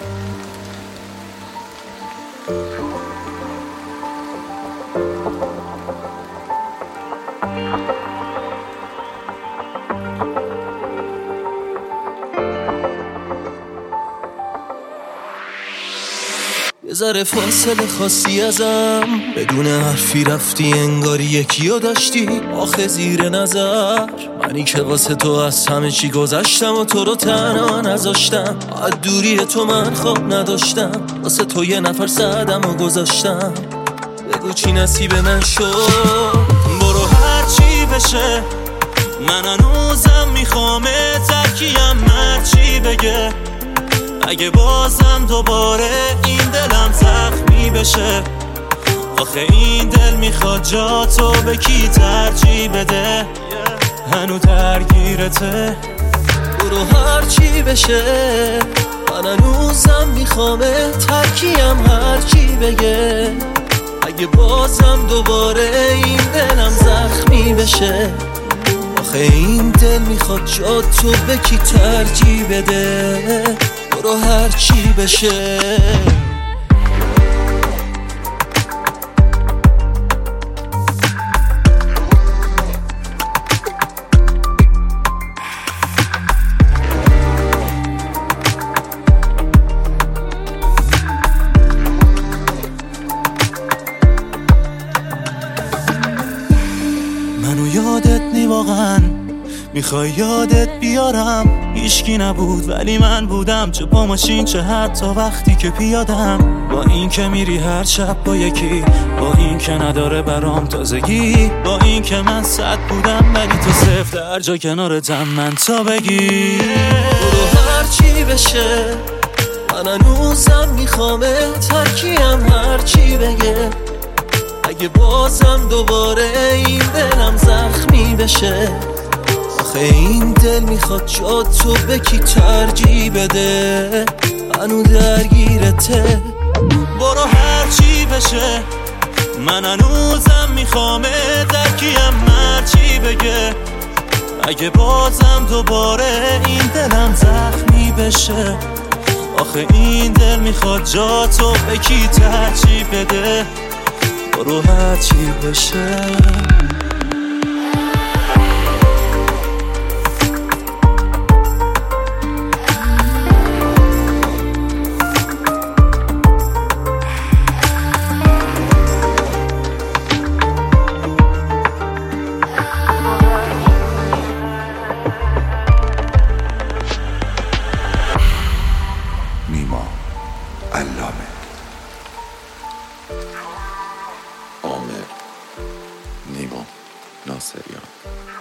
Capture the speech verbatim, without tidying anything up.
یه ذره فاصله خاصی ازم، بدون حرفی رفتی انگاری یکیو داشتی. آخه زیر نظر منی که واسه تو از همه چی گذشتم و تو رو تنها نذاشتم. از دوری تو من خواب نداشتم، واسه تو یه نفر سعدم و گذاشتم. بگو چی نصیب من شد، برو هر چی بشه. من هنوزم میخوامه، ترکیم مرچی بگه. اگه بازم دوباره این دلم زخمی بشه، آخه این دل میخواد جا تو به کی ترجیح بده. هنو درگیرته، برو هر چی بشه. من هنوزم میخوامه، ترکیم هر چی بگه. اگه بازم دوباره این دلم زخمی بشه، آخه این دل میخواد جا تو به کی ترجیح بده. برو هر چی بشه. منو یادت نی واقعا، میخوای یادت بیارم. هیچکی نبود ولی من بودم، چه با ماشین چه حتی وقتی که پیادم. با این که میری هر شب با یکی، با این که نداره برام تازگی، با این که من صد بودم ولی تو صفر در جا کنارتم من تا بگی. برو هر چی بشه، من هنوزم میخوامه، ترکیم هر چی بگه. اگه بازم دوباره این دلم زخمی بشه، آخه این دل میخواد جا تو به کی ترجیح بده. هنو درگیرته، برو هر چی بشه. من هنوزم میخوامه، ترکیم مرچی بگه. اگه بازم دوباره این دلم زخمی بشه، آخه این دل میخواد جا تو به کی ترجیح بده. برو هر چی بشه. نیما علامه، عامر نیما ناصریان.